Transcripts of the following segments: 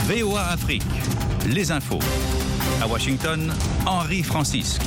VOA Afrique, les infos. À Washington, Henri Francisque.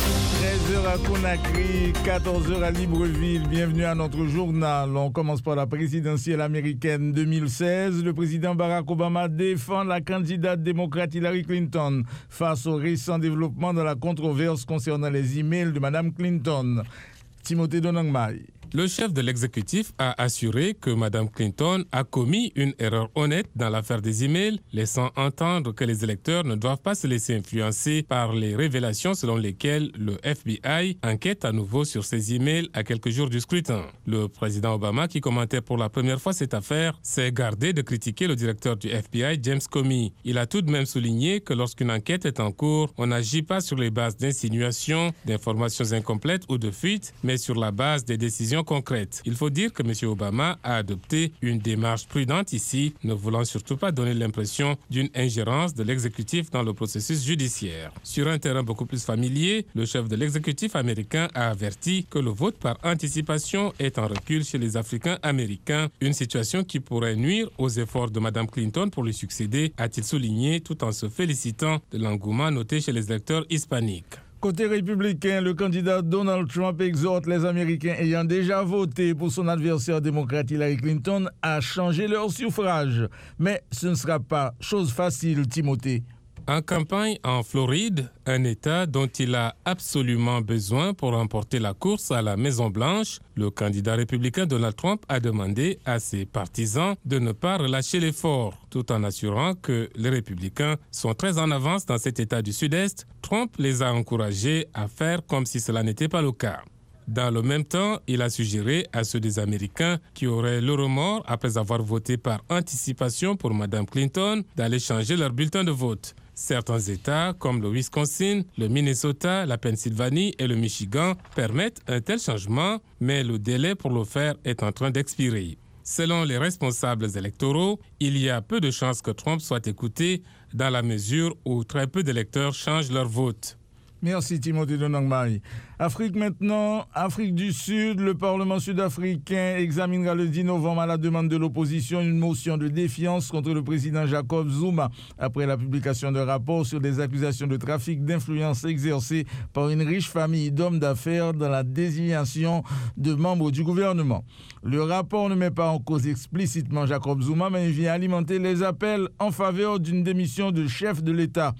13h à Conakry, 14h à Libreville. Bienvenue à notre journal. On commence par la présidentielle américaine 2016. Le président Barack Obama défend la candidate démocrate Hillary Clinton face aux récents développements dans la controverse concernant les emails de Mme Clinton. Timothée Donangmai. Le chef de l'exécutif a assuré que Mme Clinton a commis une erreur honnête dans l'affaire des emails, laissant entendre que les électeurs ne doivent pas se laisser influencer par les révélations selon lesquelles le FBI enquête à nouveau sur ces emails à quelques jours du scrutin. Le président Obama, qui commentait pour la première fois cette affaire, s'est gardé de critiquer le directeur du FBI, James Comey. Il a tout de même souligné que lorsqu'une enquête est en cours, on n'agit pas sur les bases d'insinuations, d'informations incomplètes ou de fuites, mais sur la base des décisions concrètes. Il faut dire que M. Obama a adopté une démarche prudente ici, ne voulant surtout pas donner l'impression d'une ingérence de l'exécutif dans le processus judiciaire. Sur un terrain beaucoup plus familier, le chef de l'exécutif américain a averti que le vote par anticipation est en recul chez les Africains américains, une situation qui pourrait nuire aux efforts de Mme Clinton pour lui succéder, a-t-il souligné tout en se félicitant de l'engouement noté chez les électeurs hispaniques. Côté républicain, le candidat Donald Trump exhorte les Américains ayant déjà voté pour son adversaire démocrate Hillary Clinton à changer leur suffrage. Mais ce ne sera pas chose facile, Timothée. En campagne en Floride, un État dont il a absolument besoin pour remporter la course à la Maison-Blanche, le candidat républicain Donald Trump a demandé à ses partisans de ne pas relâcher l'effort, tout en assurant que les républicains sont très en avance dans cet État du Sud-Est. Trump les a encouragés à faire comme si cela n'était pas le cas. Dans le même temps, il a suggéré à ceux des Américains qui auraient le remords après avoir voté par anticipation pour Mme Clinton d'aller changer leur bulletin de vote. Certains États, comme le Wisconsin, le Minnesota, la Pennsylvanie et le Michigan, permettent un tel changement, mais le délai pour le faire est en train d'expirer. Selon les responsables électoraux, il y a peu de chances que Trump soit écouté dans la mesure où très peu d'électeurs changent leur vote. Merci Timothée Donangmai. Afrique maintenant, Afrique du Sud, le Parlement sud-africain examinera le 10 novembre à la demande de l'opposition une motion de défiance contre le président Jacob Zuma après la publication d'un rapport sur des accusations de trafic d'influence exercées par une riche famille d'hommes d'affaires dans la désignation de membres du gouvernement. Le rapport ne met pas en cause explicitement Jacob Zuma, mais il vient alimenter les appels en faveur d'une démission de chef de l'État.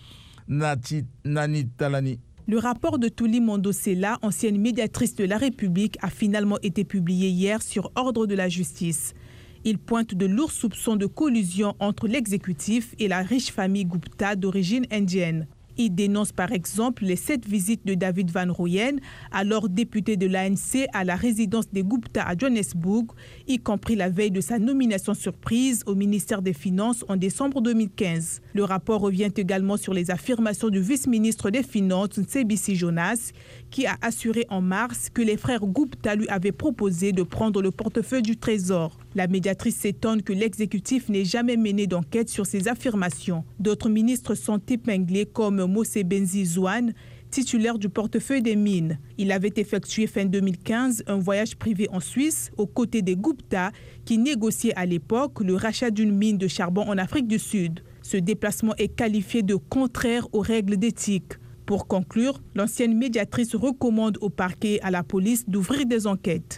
Nani Talani. Le rapport de Tuli Mondosela, ancienne médiatrice de la République, a finalement été publié hier sur ordre de la justice. Il pointe de lourds soupçons de collusion entre l'exécutif et la riche famille Gupta d'origine indienne. Il dénonce par exemple les 7 visites de David Van Rooyen, alors député de l'ANC, à la résidence des Gupta à Johannesburg, y compris la veille de sa nomination surprise au ministère des Finances en décembre 2015. Le rapport revient également sur les affirmations du vice-ministre des Finances, Nsebisi Jonas, qui a assuré en mars que les frères Gupta lui avaient proposé de prendre le portefeuille du Trésor. La médiatrice s'étonne que l'exécutif n'ait jamais mené d'enquête sur ces affirmations. D'autres ministres sont épinglés comme Mose Benzi Zouane, titulaire du portefeuille des mines. Il avait effectué fin 2015 un voyage privé en Suisse aux côtés des Gupta qui négociaient à l'époque le rachat d'une mine de charbon en Afrique du Sud. Ce déplacement est qualifié de contraire aux règles d'éthique. Pour conclure, l'ancienne médiatrice recommande au parquet et à la police d'ouvrir des enquêtes.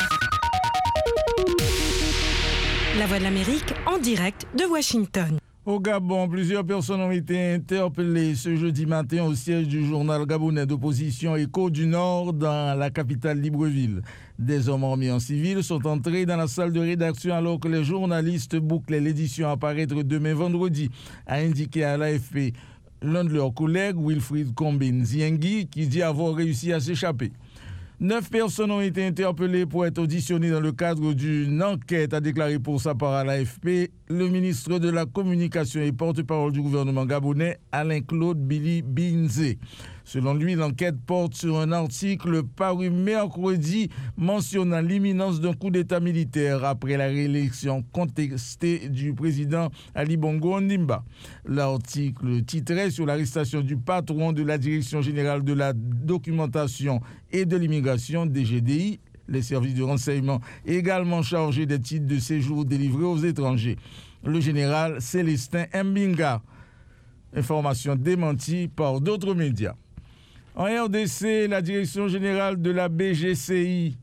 La Voix de l'Amérique en direct de Washington. Au Gabon, plusieurs personnes ont été interpellées ce jeudi matin au siège du journal gabonais d'opposition Écho du Nord dans la capitale Libreville. Des hommes armés en civil sont entrés dans la salle de rédaction alors que les journalistes bouclaient l'édition à paraître demain vendredi, a indiqué à l'AFP l'un de leurs collègues, Wilfried Combin Ziengi, qui dit avoir réussi à s'échapper. 9 personnes ont été interpellées pour être auditionnées dans le cadre d'une enquête, a déclaré pour sa part à l'AFP le ministre de la Communication et porte-parole du gouvernement gabonais, Alain-Claude Billy Binze. Selon lui, l'enquête porte sur un article paru mercredi mentionnant l'imminence d'un coup d'État militaire après la réélection contestée du président Ali Bongo Ondimba. L'article titrait sur l'arrestation du patron de la Direction générale de la documentation et de l'immigration, DGDI, les services de renseignement également chargés des titres de séjour délivrés aux étrangers. le général Célestin Mbinga. Information démentie par d'autres médias. En RDC, la direction générale de la BGCI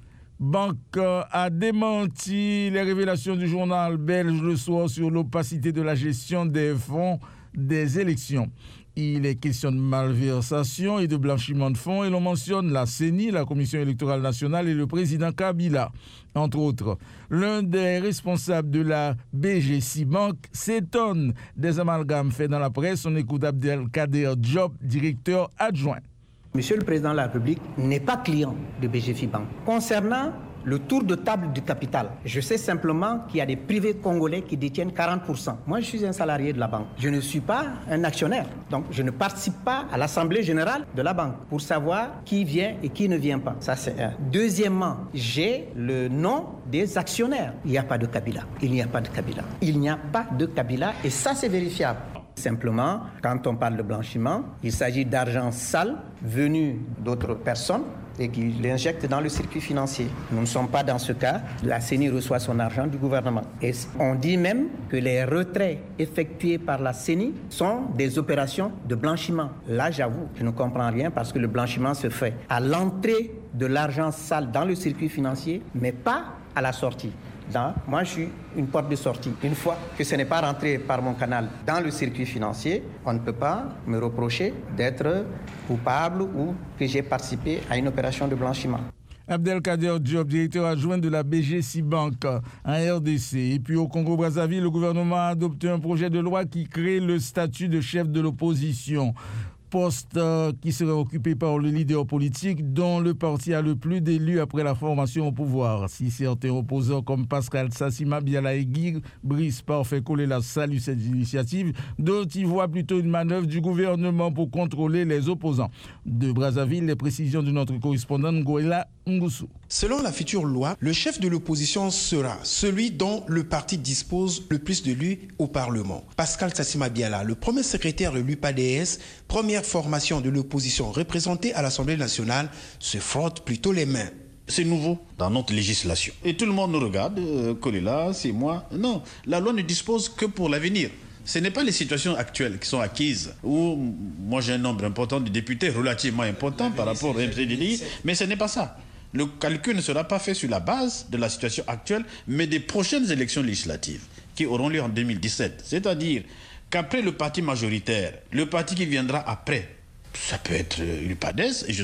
Banque a démenti les révélations du journal belge Le Soir sur l'opacité de la gestion des fonds des élections. Il est question de malversation et de blanchiment de fonds et l'on mentionne la CENI, la Commission électorale nationale et le président Kabila, entre autres. L'un des responsables de la BGC Banque s'étonne des amalgames faits dans la presse. On écoute Abdelkader Diop, directeur adjoint. Monsieur le Président de la République n'est pas client de BGFI Bank. Concernant le tour de table du capital, je sais simplement qu'il y a des privés congolais qui détiennent 40%. Moi, je suis un salarié de la banque. Je ne suis pas un actionnaire. Donc, je ne participe pas à l'Assemblée générale de la banque pour savoir qui vient et qui ne vient pas. Ça, c'est un. Deuxièmement, j'ai le nom des actionnaires. Il n'y a pas de Kabila. Il n'y a pas de Kabila. Il n'y a pas de Kabila et ça, c'est vérifiable. Simplement, quand on parle de blanchiment, il s'agit d'argent sale venu d'autres personnes et qui l'injectent dans le circuit financier. Nous ne sommes pas dans ce cas. La CENI reçoit son argent du gouvernement. Et on dit même que les retraits effectués par la CENI sont des opérations de blanchiment. Là, j'avoue, je ne comprends rien parce que le blanchiment se fait à l'entrée de l'argent sale dans le circuit financier, mais pas à la sortie. Moi, je suis une porte de sortie. Une fois que ce n'est pas rentré par mon canal dans le circuit financier, on ne peut pas me reprocher d'être coupable ou que j'ai participé à une opération de blanchiment. Abdelkader Diop, directeur adjoint de la BGC Bank en RDC. Et puis au Congo-Brazzaville, le gouvernement a adopté un projet de loi qui crée le statut de chef de l'opposition. Poste qui serait occupé par le leader politique dont le parti a le plus d'élus après la formation au pouvoir. Si certains opposants comme Pascal Sassima Biala et Guy Brice Parfait Kolela saluent cette initiative, d'autres y voient plutôt une manœuvre du gouvernement pour contrôler les opposants. De Brazzaville, les précisions de notre correspondant Ngoela Ngusu. Selon la future loi, le chef de l'opposition sera celui dont le parti dispose le plus d'élus au Parlement. Pascal Sassima Biala, le premier secrétaire de l'UPADS, première formation de l'opposition représentée à l'Assemblée nationale, se frotte plutôt les mains. C'est nouveau dans notre législation. Et tout le monde nous regarde, Kolela, c'est moi. Non, la loi ne dispose que pour l'avenir. Ce n'est pas les situations actuelles qui sont acquises, où moi j'ai un nombre important de députés, relativement important par rapport au MCDI, mais ce n'est pas ça. Le calcul ne sera pas fait sur la base de la situation actuelle, mais des prochaines élections législatives qui auront lieu en 2017. C'est-à-dire qu'après le parti majoritaire, le parti qui viendra après, ça peut être l'UPADS, et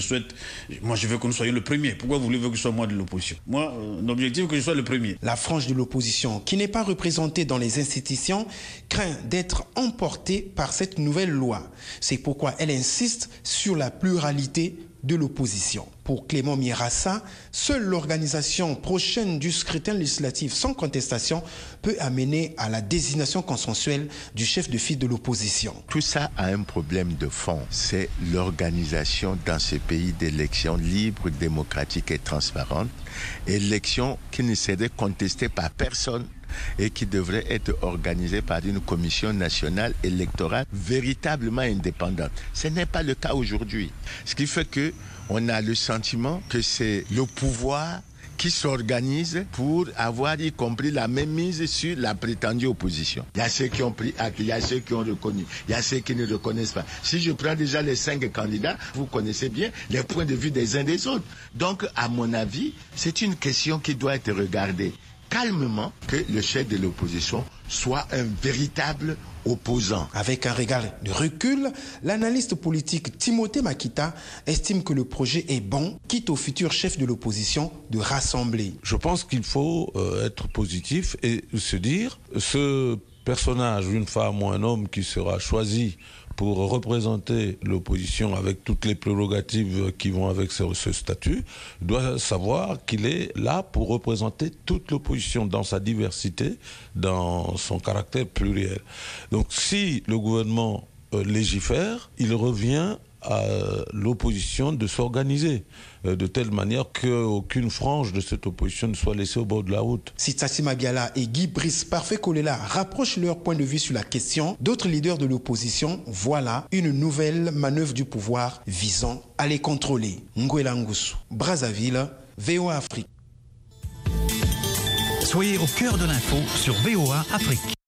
je veux que nous soyons le premier. Pourquoi voulez-vous que je sois moi de l'opposition? Moi, l'objectif est que je sois le premier. La frange de l'opposition, qui n'est pas représentée dans les institutions, craint d'être emportée par cette nouvelle loi. C'est pourquoi elle insiste sur la pluralité de l'opposition. Pour Clément Mirassa, seule l'organisation prochaine du scrutin législatif sans contestation peut amener à la désignation consensuelle du chef de file de l'opposition. Tout ça a un problème de fond. C'est l'organisation dans ce pays d'élections libres, démocratiques et transparentes. Élections qui ne seraient contestées par personne et qui devrait être organisée par une commission nationale électorale véritablement indépendante. Ce n'est pas le cas aujourd'hui. Ce qui fait qu'on a le sentiment que c'est le pouvoir qui s'organise pour avoir y compris la même mise sur la prétendue opposition. Il y a ceux qui ont pris acte, il y a ceux qui ont reconnu, il y a ceux qui ne reconnaissent pas. Si je prends déjà les 5 candidats, vous connaissez bien les points de vue des uns des autres. Donc, à mon avis, c'est une question qui doit être regardée calmement, que le chef de l'opposition soit un véritable opposant. Avec un regard de recul, l'analyste politique Timothée Makita estime que le projet est bon, quitte au futur chef de l'opposition de rassembler. Je pense qu'il faut être positif et se dire, ce personnage, une femme ou un homme qui sera choisi pour représenter l'opposition avec toutes les prérogatives qui vont avec ce statut, doit savoir qu'il est là pour représenter toute l'opposition dans sa diversité, dans son caractère pluriel. Donc si le gouvernement légifère, il revient à l'opposition de s'organiser de telle manière qu'aucune frange de cette opposition ne soit laissée au bord de la route. Si Sassima Biala et Guy Brice Parfait Kolela rapprochent leur point de vue sur la question, d'autres leaders de l'opposition voient là une nouvelle manœuvre du pouvoir visant à les contrôler. Ngoela Ngusu, Brazzaville, VOA Afrique. Soyez au cœur de l'info sur VOA Afrique.